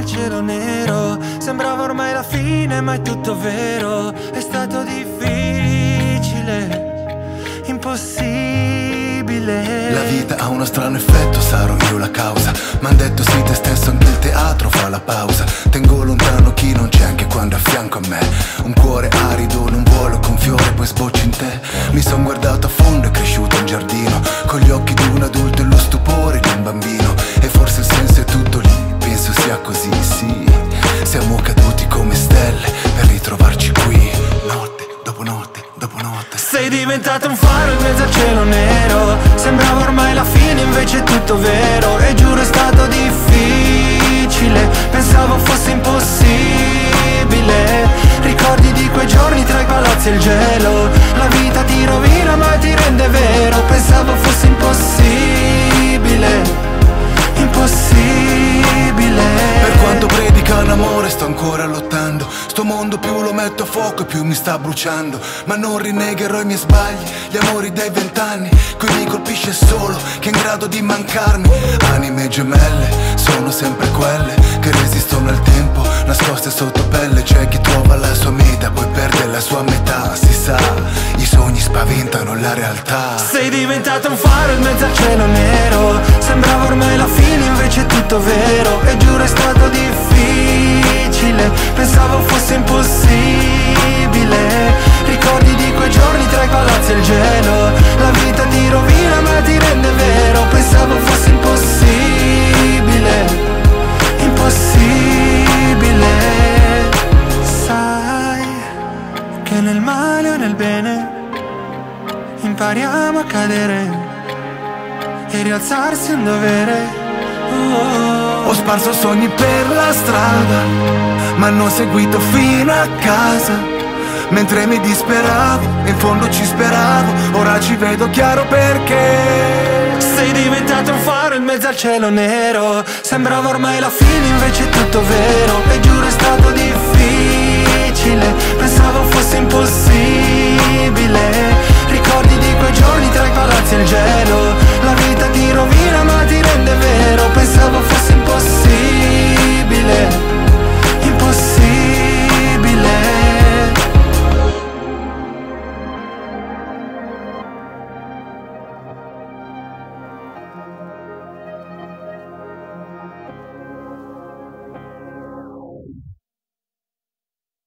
cielo nero. Sembrava ormai la fine, ma è tutto vero. È stato difficile, impossibile. La vita ha uno strano effetto, sarò io la causa. M'han detto sei te stesso, anche il teatro fa la pausa. Tengo lontano chi non c'è anche quando è a fianco a me. Un cuore arido, non vuole con fiore, poi sbocci in te. Mi son guardato a fondo e cresciuto in giardino, con gli occhi di un adulto e lo stupore di un bambino. E forse il senso è tutto lì, penso sia così, sì. Siamo caduti come stelle per ritrovarci qui, notte dopo notte dopo notte. Sei diventato un faro in mezzo al cielo nero. Sembrava ormai la fine, invece è tutto vero. E giuro è stato difficile, pensavo fosse impossibile. Ricordi di quei giorni tra i palazzi e il gelo. La vita ti rovina ma ti rende vero. Pensavo fosse impossibile, impossibile. Per quanto predicano amore sto ancora lottando. Sto mondo più lo metto a fuoco e più mi sta bruciando. Ma non rinnegherò i miei sbagli, gli amori dei 20 anni. Qui mi colpisce solo chi è in grado di mancarmi. Anime gemelle, sono sempre quelle che resistono al tempo, nascoste sotto pelle. C'è chi trova la sua meta, poi perde la sua metà. Si sa, i sogni spaventano la realtà. Sei diventato un faro in mezzo al cielo nero. Sembrava ormai la fine, invece è tutto vero. E giuro è stato difficile, pensavo fosse impossibile. Ricordi di quei giorni tra i palazzi e il gelo. La vita ti rovina ma ti rende vero. Pensavo fosse impossibile, impossibile. Sai che nel male o nel bene impariamo a cadere e rialzarsi è un dovere. Ho sparso sogni per la strada, ma non seguito fino a casa. Mentre mi disperavo, in fondo ci speravo. Ora ci vedo chiaro perché. Sei diventato un faro in mezzo al cielo nero. Sembrava ormai la fine, invece è tutto vero. E giuro è stato difficile,